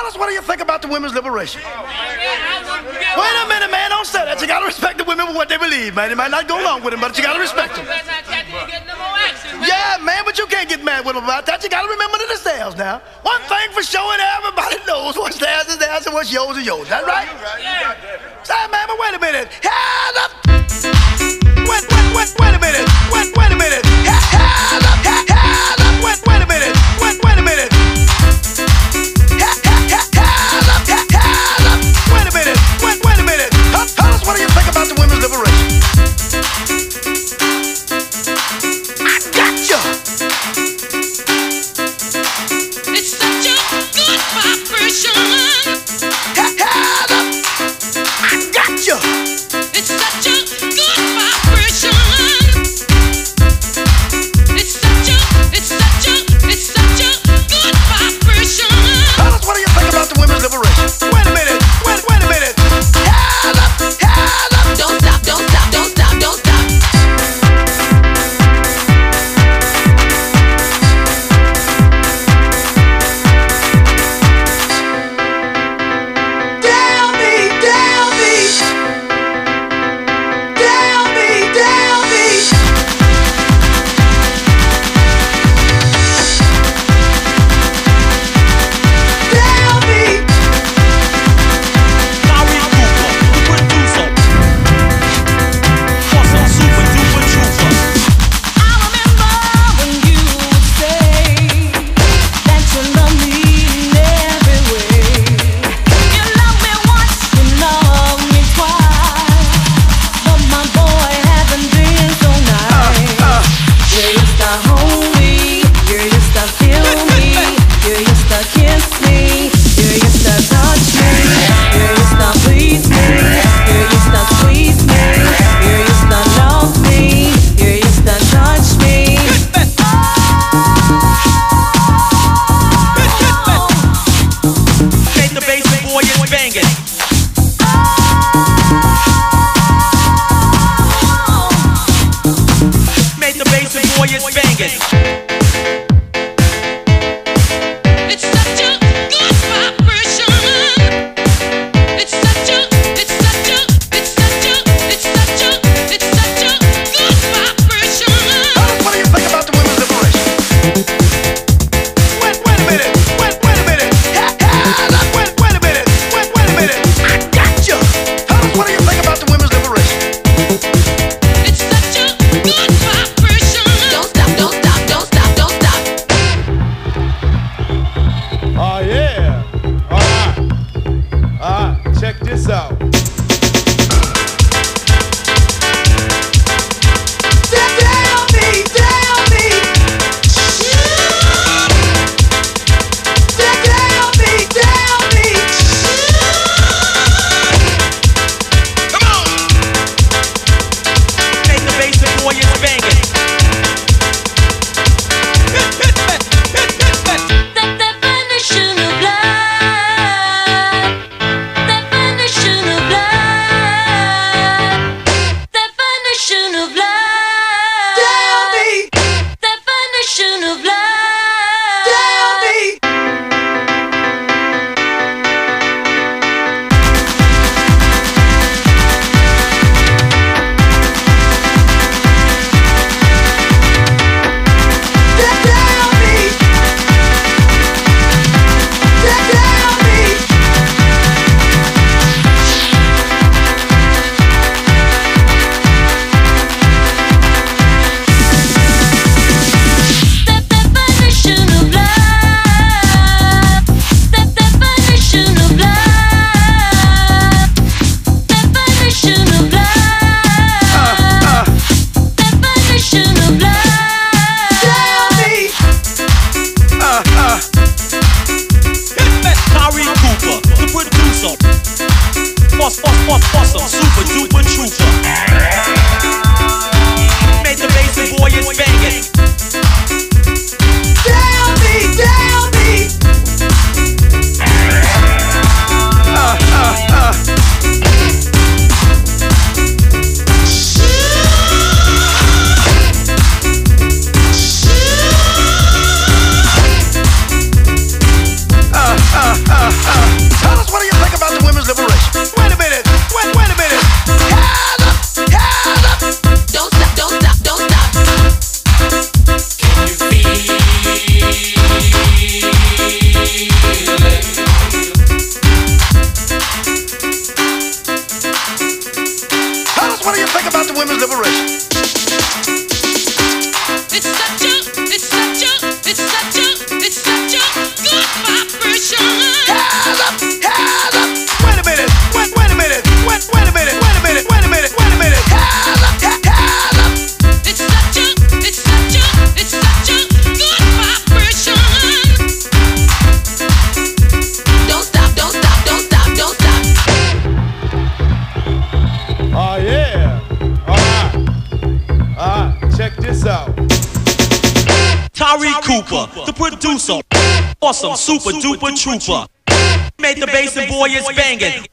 Fellas, what do you think about the women's liberation? Wait a minute, man, don't say that. You gotta respect the women for what they believe, man. You might not go along with them, but you gotta respect them. Yeah, man, but you can't get mad with them about that. You gotta remember that it's theirs now. One thing for sure, and everybody knows what's theirs is theirs and what's yours is yours. That's right? Yeah. Say, man, but wait a minute. Hands up. Wait a minute. Wait a minute. Hands up. Hands up. Wait a minute. Wait a minute. Hands up. Hands up. Wait a minute. Wait a minute. Fellas, what do you think about the women's liberation? I gotcha. It's such a good vibration. Hands up. I gotcha. It's such a good vibration. It's such a good vibration. Fellas, what do you think about the women's liberation? Wait a minute. Wait a minute. Hands up. Hands up. Don't stop, don't stop, don't stop, don't stop. Down me, down me. Down me, down me. Down me. Larry Cooper, the producer. Awesome, super duper trooper. I remember when you would say that you love me in every way. You love me once, you love me twice, but my boy hasn't been so nice. You used to hold me, you used to feel me, you used to kiss me, you used to touch me, you used to please me, you used to squeeze me, you used to love me, you used to touch me. Make the bass boy is banging. Make the bass boy is banging. It's such a good vibration. It's such a good vibration. Fellas, what do you think about the women's liberation? Wait a minute. Wait a minute. Hands up. Wait a minute. Wait a minute. I gotcha. Fellas, what do you think about the women's liberation? It's such a good vibration. Don't stop, don't stop, don't stop, don't stop. Oh yeah. All right, check this out. Down me, down me. Down me, down me. Come on. Make the bass boy is banging. The definition of love. Definition of love. Definition of love. Down me, Definition of love. down me. Down me. Down me. The definition of love. The definition of love. Definition of love. Definition of love. Down me. Larry Cooper, the producer. Awesome, super duper trooper. Make the bass boy is banging. Down me, down me. Cooper, the producer. Awesome, super duper trooper. Made the bass and boy is banging.